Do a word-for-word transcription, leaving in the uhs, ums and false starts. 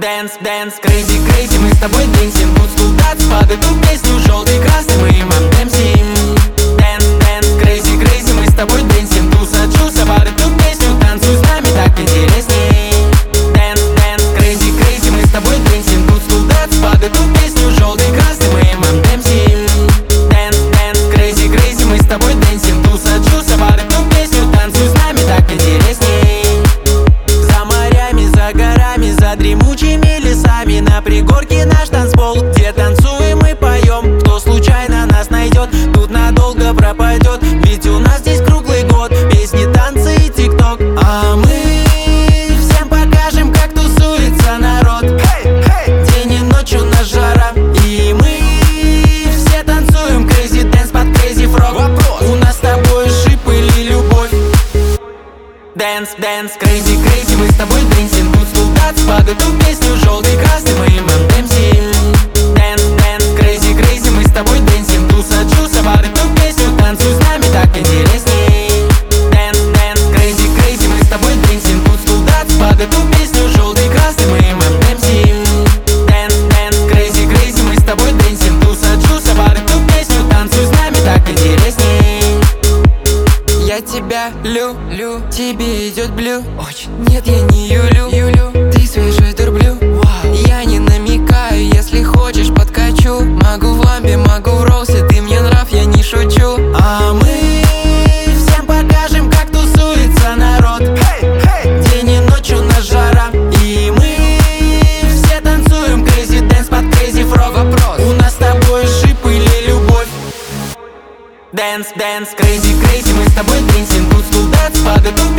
Dance, dance, crazy, crazy, мы с тобой дэнсим. Тут стул дац, под эту песню желтый, красный, мы им отдэмсим. Dance, dance, crazy, crazy, мы с тобой дэнсим. Туса, чуса, под эту песню танцуй с нами, так интересней. Dance, dance, crazy, crazy, мы с тобой дэнсим. Тут стул дац, под эту песню желтый, красный, мы им отдэмсим. Dance, dance, crazy, crazy, мы с тобой дэнсим. Туса, чуса, под эту песню танцуй с нами, так интересней. За морями, за горами, за дремучими лесами, на пригорке наш танцпол, где танцуем и поем. Кто случайно нас найдет, тут надолго пропадет, ведь у нас здесь круглый год песни, танцы и тикток. А мы всем покажем, как тусуется народ. Hey, hey. День и ночь у нас жара, и мы все танцуем crazy dance под crazy frog. Вопрос. У нас с тобой шип или любовь? Dance, dance, crazy, crazy, мы с тобой дэнсим. Тут стул дац, под эту песню желтый, красный, мы им отдэмсим. Dance, dance, crazy, crazy, мы с тобой дэнсим. Туса, чуса, под эту песню танцуй с нами, так интересней. Dance, dance, crazy, crazy, мы с тобой дэнсим. Тут стул дац, под эту песню желтый, красный, мы им отдэмсим. Dance, dance, crazy, crazy, мы с тобой дэнсим. Туса, чуса, под эту песню танцуй с нами, так интересней. Я тебя люблю, тебе идет блю. Очень. Нет, я не юлю, юлю. Ты свежий дурблю. Вау. Я не намекаю, если хочешь подкачу. Могу в ламбе, могу в роусе, ты мне нрав, я не шучу. А мы всем покажем, как тусуется народ. Hey, hey. День и ночь у нас жара, и мы все танцуем crazy dance под crazy frog. Вопрос. У нас с тобой шип или любовь? Dance, dance, crazy, crazy, мы с тобой дэнсим. Тут стул дац, под эту